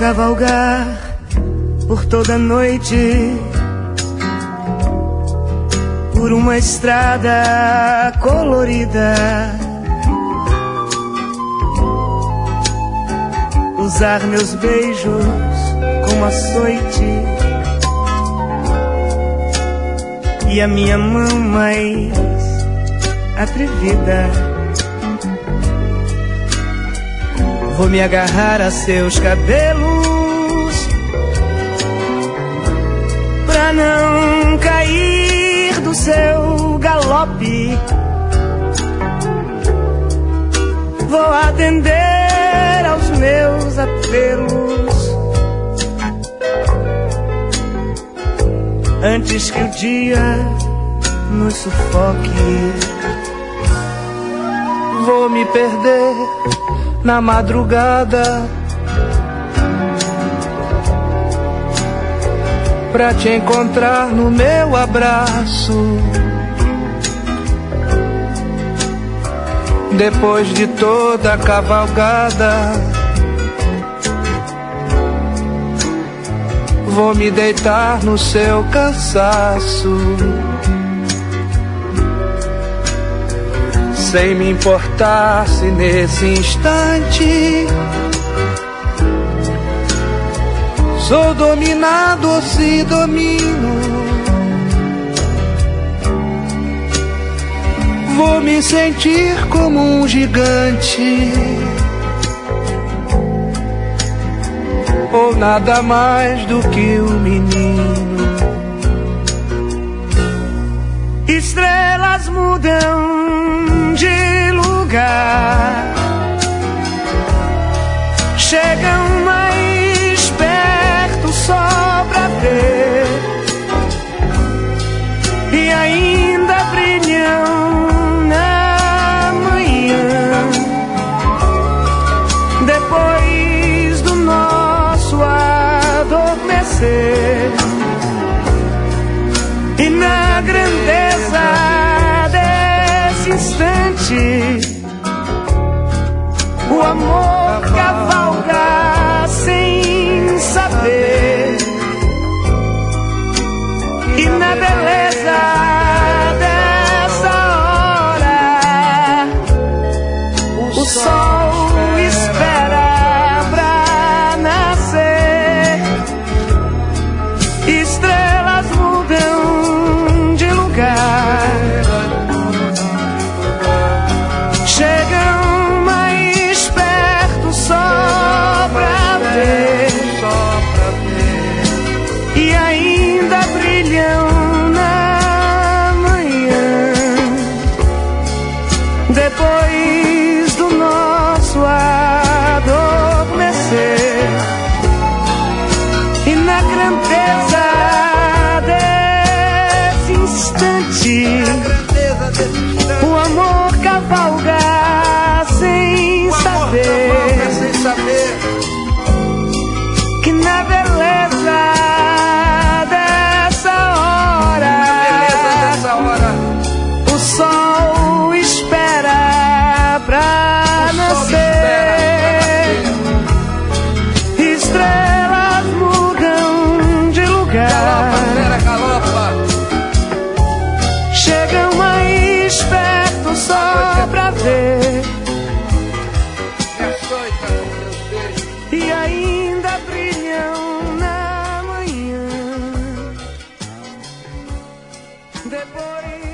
cavalgar por toda noite, por uma estrada colorida, usar meus beijos como açoite e a minha mão mais atrevida. Vou me agarrar a seus cabelos pra não cair do seu galope. Vou atender aos meus apelos antes que o dia nos sufoque. Vou me perder na madrugada pra te encontrar no meu abraço. Depois de toda a cavalgada, vou me deitar no seu cansaço, sem me importar se nesse instante sou dominado ou se domino. Vou me sentir como um gigante ou nada mais do que um menino. Estrelas mudam de lugar, chegam mais perto só pra ver, e ainda brilham na manhã, depois do nosso adormecer. E na grandeza desse instante, o amor cavalga sem saber. E na beleza dessa hora, o sol espera pra nascer. Estrelas mudam de lugar, chegam mais perto só pra ver, e ainda brilham na manhã, depois do nosso adormecer. E na grandeza desse instante, o amor cavalga sem saber, que na beleza dessa hora, o sol espera pra nascer. Estrelas mudam de lugar, chegam mais perto só pra ver, e ainda brilham na manhã, depois